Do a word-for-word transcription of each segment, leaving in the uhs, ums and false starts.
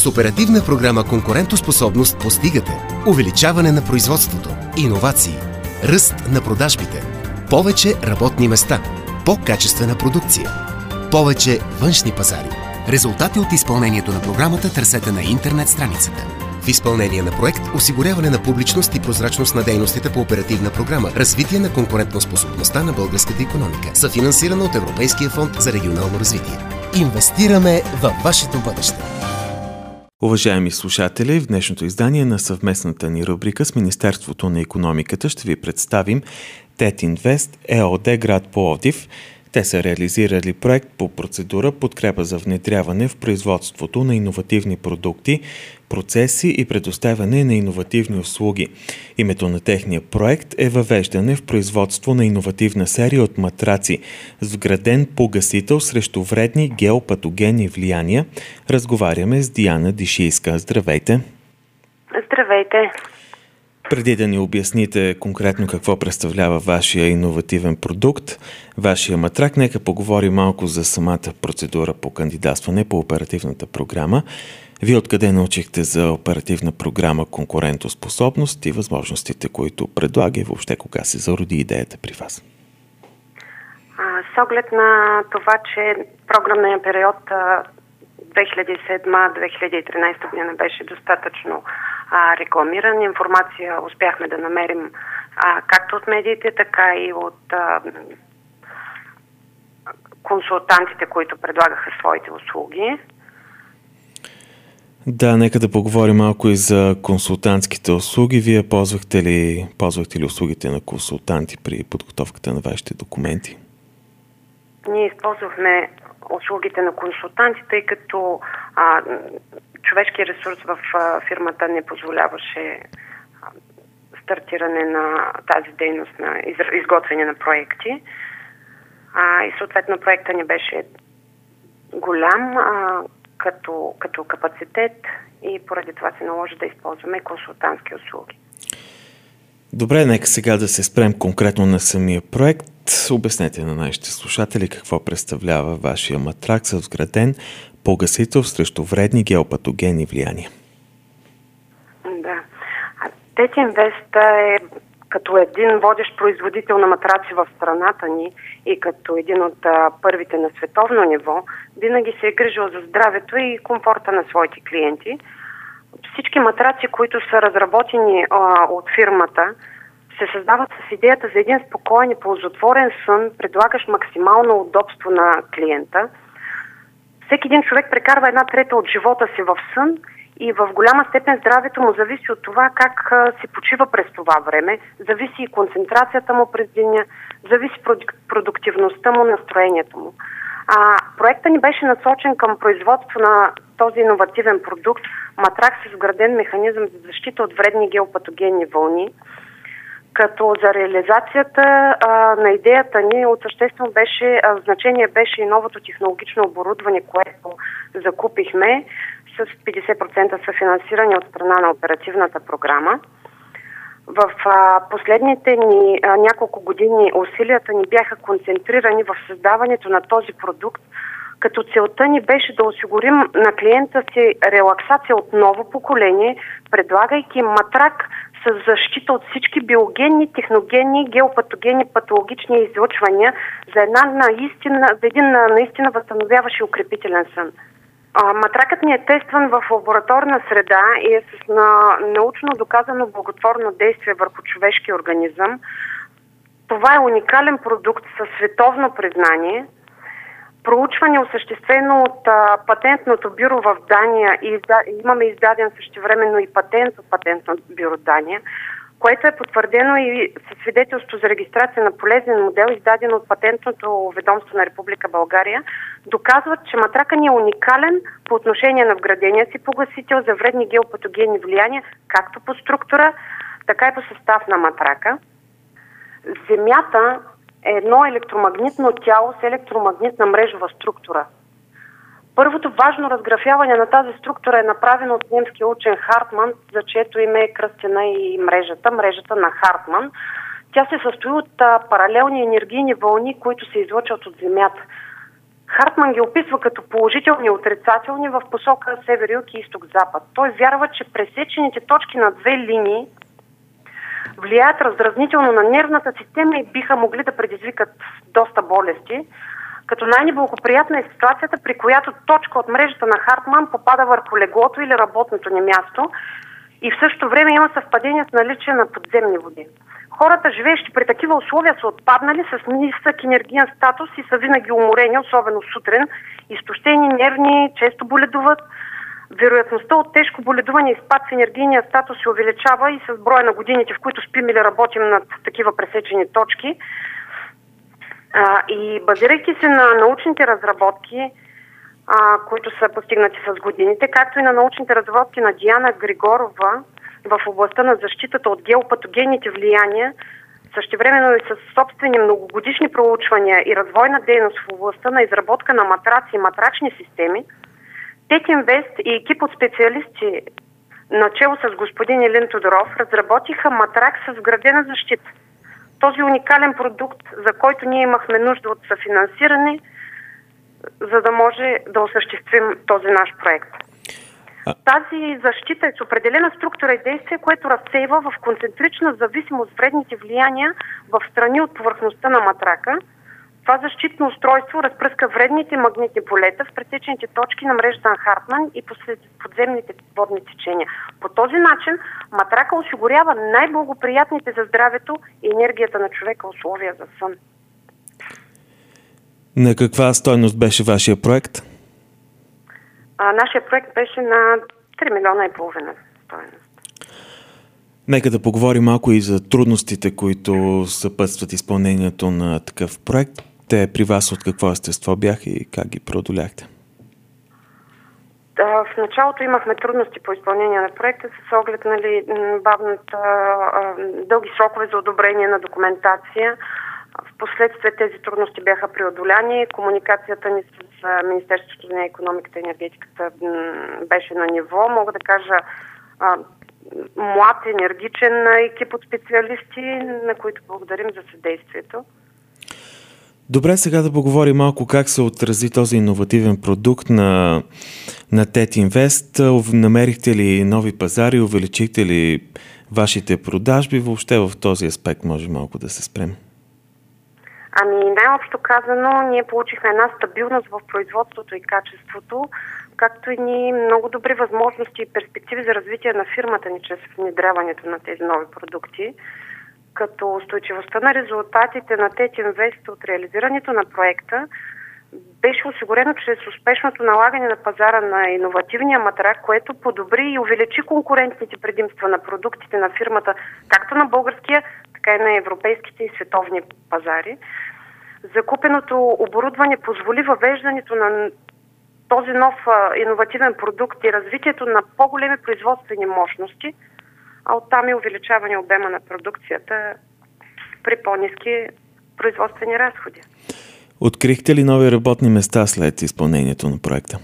С оперативна програма Конкурентоспособност постигате увеличаване на производството, иновации, ръст на продажбите, повече работни места, по-качествена продукция, повече външни пазари. Резултати от изпълнението на програмата търсете на интернет страницата. В изпълнение на проект осигуряване на публичност и прозрачност на дейностите по оперативна програма Развитие на конкурентоспособността на българската икономика, съфинансирана от Европейския фонд за регионално развитие. Инвестираме във вашето бъдеще. Уважаеми слушатели, в днешното издание на съвместната ни рубрика с Министерството на икономиката ще ви представим ТЕТ Инвест ЕООД град Пловдив. Те са реализирали проект по процедура подкрепа за внедряване в производството на иновативни продукти, процеси и предоставяне на иновативни услуги. Името на техния проект е въвеждане в производство на иновативна серия от матраци с вграден погасител срещу вредни геопатогенни влияния. Разговаряме с Диана Дишийска. Здравейте! Здравейте! Преди да ни обясните конкретно какво представлява вашия иновативен продукт, вашия матрак, нека поговорим малко за самата процедура по кандидатстване по оперативната програма. Вие откъде научихте за оперативна програма Конкурентоспособност и възможностите, които предлага и въобще кога се зароди идеята при вас? С оглед на това, че програмният период две хиляди и седма - две хиляди и тринадесета година беше достатъчно а, рекламиран. Информация успяхме да намерим а, както от медиите, така и от а, консултантите, които предлагаха своите услуги. Да, нека да поговорим малко и за консултантските услуги. Вие ползвахте ли, ползвахте ли услугите на консултанти при подготовката на вашите документи? Ние използвахме услугите на консултанти, тъй като а, човешки ресурс в а, фирмата не позволяваше а, стартиране на тази дейност на из, изготвяне на проекти. А, и съответно проекта ни беше голям а, като, като капацитет и поради това се наложи да използваме консултантски услуги. Добре, нека сега да се спрем конкретно на самия проект. Обяснете на нашите слушатели какво представлява вашия матрак с вграден погасител срещу вредни геопатогенни влияния. Да. ТЕТ Инвест е като един водещ производител на матраци в страната ни и като един от а, първите на световно ниво, винаги се е грижил за здравето и комфорта на своите клиенти. Всички матраци, които са разработени а, от фирмата, се създават с идеята за един спокоен и ползотворен сън, предлагаш максимално удобство на клиента. Всеки един човек прекарва една трета от живота си в сън и в голяма степен здравето му зависи от това как а, се почива през това време, зависи и концентрацията му през деня, зависи продуктивността му, настроението му. А, проектът ни беше насочен към производство на този иновативен продукт, матрак с вграден механизъм за защита от вредни геопатогенни вълни, като за реализацията а, на идеята ни от съществено беше, а, значение беше и новото технологично оборудване, което закупихме с петдесет процента съфинансиране от страна на оперативната програма. В а, последните ни а, няколко години усилията ни бяха концентрирани в създаването на този продукт, като целта ни беше да осигурим на клиента си релаксация от ново поколение, предлагайки матрак с защита от всички биогенни, техногенни, геопатогенни, патологични излъчвания за, една наистина, за един наистина възстановяващ и укрепителен сън. А, матракът ни е тестван в лабораторна среда и е с на, научно доказано благотворно действие върху човешкия организъм. Това е уникален продукт със световно признание. Проучване осъществено от а, патентното бюро в Дания и изда... имаме издаден същевременно и патент от патентното бюро Дания, което е потвърдено и със свидетелство за регистрация на полезен модел, издаден от патентното ведомство на Република България, доказват, че матрака ни е уникален по отношение на вградения си погасител за вредни геопатогенни влияния, както по структура, така и по състав на матрака. Земята е едно електромагнитно тяло с електромагнитна мрежова структура. Първото важно разграфяване на тази структура е направено от немския учен Хартман, за чието име е кръстена и мрежата, мрежата на Хартман. Тя се състои от а, паралелни енергийни вълни, които се излъчват от Земята. Хартман ги описва като положителни и отрицателни в посока север-юг и изток-запад. Той вярва, че пресечените точки на две линии влияят раздразнително на нервната система и биха могли да предизвикат доста болести, като най-неблагоприятна е ситуацията, при която точка от мрежата на Хартман попада върху леглото или работното ни място и в същото време има съвпадение с наличие на подземни води. Хората, живеещи при такива условия, са отпаднали с нисък енергиен статус и са винаги уморени, особено сутрин, изтощени, нервни, често боледуват. Вероятността от тежко боледуване и спад в енергийния статус се увеличава и с броя на годините, в които спим или работим над такива пресечени точки. А, и базирайки се на научните разработки, а, които са постигнати с годините, както и на научните разработки на Диана Григорова в областта на защитата от геопатогенните влияния, същевременно и с собствени многогодишни проучвания и развойна дейност в областта на изработка на матраци и матрачни системи, Тетинвест и екип от специалисти, начело с господин Илин Тодоров, разработиха матрак с вградена защита. Този уникален продукт, за който ние имахме нужда от съфинансиране, за да може да осъществим този наш проект. Тази защита е с определена структура и действие, което разсейва в концентрична зависимост вредните влияния в страни от повърхността на матрака. Това защитно устройство разпръска вредните магнитни полета в пресечените точки на мрежата на Хартман и подземните водни течения. По този начин матрака осигурява най-благоприятните за здравето и енергията на човека условия за сън. На каква стойност беше вашия проект? А, нашия проект беше на три милиона и половина стойност. Нека да поговорим малко и за трудностите, които съпътстват изпълнението на такъв проект. Те при вас от какво естество бяха и как ги преодоляхте? Да, в началото имахме трудности по изпълнение на проекта с оглед, нали, бавната, дълги срокове за одобрение на документация. Впоследствие тези трудности бяха преодоляни. Комуникацията ни с Министерството на икономиката и енергетиката беше на ниво. Мога да кажа млад, енергичен екип от специалисти, на които благодарим за съдействието. Добре, сега да поговорим малко как се отрази този иновативен продукт на, на Тетинвест. Намерихте ли нови пазари, увеличихте ли вашите продажби? Въобще в този аспект може малко да се спрем. Ами най-общо казано, ние получихме една стабилност в производството и качеството, както и ни много добри възможности и перспективи за развитие на фирмата ни чрез внедряването на тези нови продукти, като устойчивостта на резултатите на Тетинвест от реализирането на проекта беше осигурено чрез успешното налагане на пазара на иновативния матрак, което подобри и увеличи конкурентните предимства на продуктите на фирмата, както на българския, така и на европейските и световни пазари. Закупеното оборудване позволи въвеждането на този нов а, иновативен продукт и развитието на по-големи производствени мощности, а оттам и увеличаване обема на продукцията при по-ниски производствени разходи. Открихте ли нови работни места след изпълнението на проекта?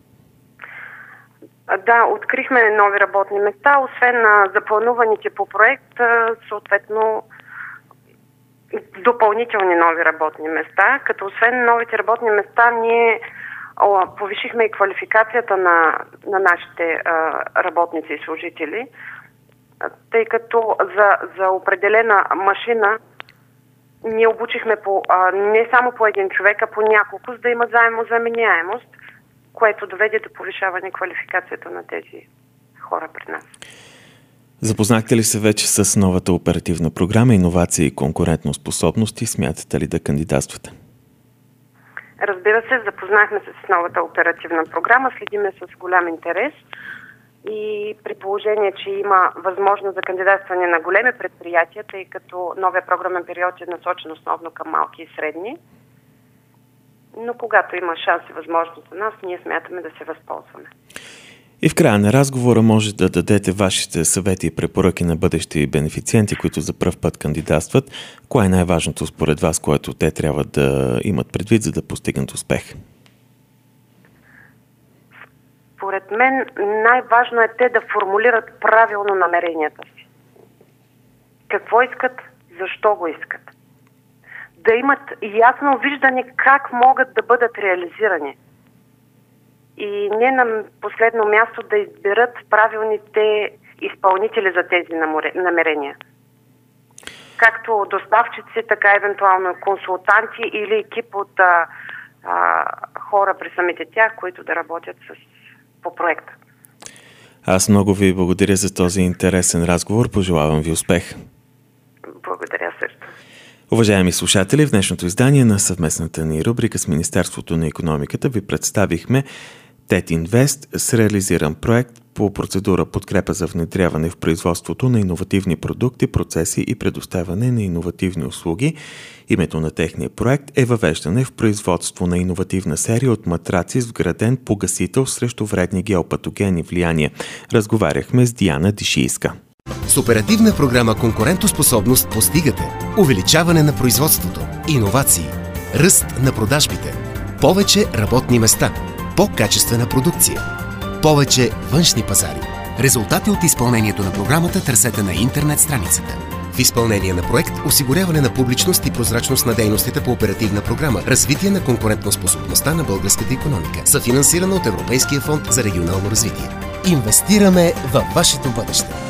Да, открихме нови работни места, освен на заплануваните по проект, съответно допълнителни нови работни места, като освен новите работни места ние о, повишихме и квалификацията на, на нашите а, работници и служители, тъй като за, за определена машина ние обучихме по, а, не само по един човек, а по няколко, за да има взаимозаменяемост, което доведе до повишаване квалификацията на тези хора пред нас. Запознахте ли се вече с новата оперативна програма Иновации и конкурентоспособност и смятате ли да кандидатствате? Разбира се, запознахме се с новата оперативна програма, следиме с голям интерес и при положение, че има възможност за кандидатстване на големи предприятия, тъй като новия програмен период е насочен основно към малки и средни. Но когато има шанс и възможност за нас, ние смятаме да се възползваме. И в края на разговора може да дадете вашите съвети и препоръки на бъдещи бенефициенти, които за пръв път кандидатстват. Кое е най-важното според вас, което те трябва да имат предвид, за да постигнат успех? Според мен най-важно е те да формулират правилно намеренията си. Какво искат, защо го искат. да имат ясно виждане как могат да бъдат реализирани. И не на последно място да изберат правилните изпълнители за тези намерения. Както доставчици, така евентуално консултанти или екип от а, а, хора при самите тях, които да работят с, по проекта. Аз много ви благодаря за този интересен разговор. Пожелавам ви успех. Благодаря също. Уважаеми слушатели, в днешното издание на съвместната ни рубрика с Министерството на икономиката ви представихме ТЕТ Инвест с реализиран проект по процедура подкрепа за внедряване в производството на иновативни продукти, процеси и предоставяне на иновативни услуги. Името на техния проект е въвеждане в производство на иновативна серия от матраци с вграден погасител срещу вредни геопатогени влияния. Разговаряхме с Диана Дишийска. С оперативна програма Конкурентоспособност постигате увеличаване на производството, иновации, ръст на продажбите, повече работни места, по-качествена продукция, повече външни пазари. Резултати от изпълнението на програмата търсете на интернет страницата. В изпълнение на проект осигуряване на публичност и прозрачност на дейностите по оперативна програма Развитие на конкурентоспособността на българската икономика, съфинансирана от Европейския фонд за регионално развитие. Инвестираме във вашето бъдеще.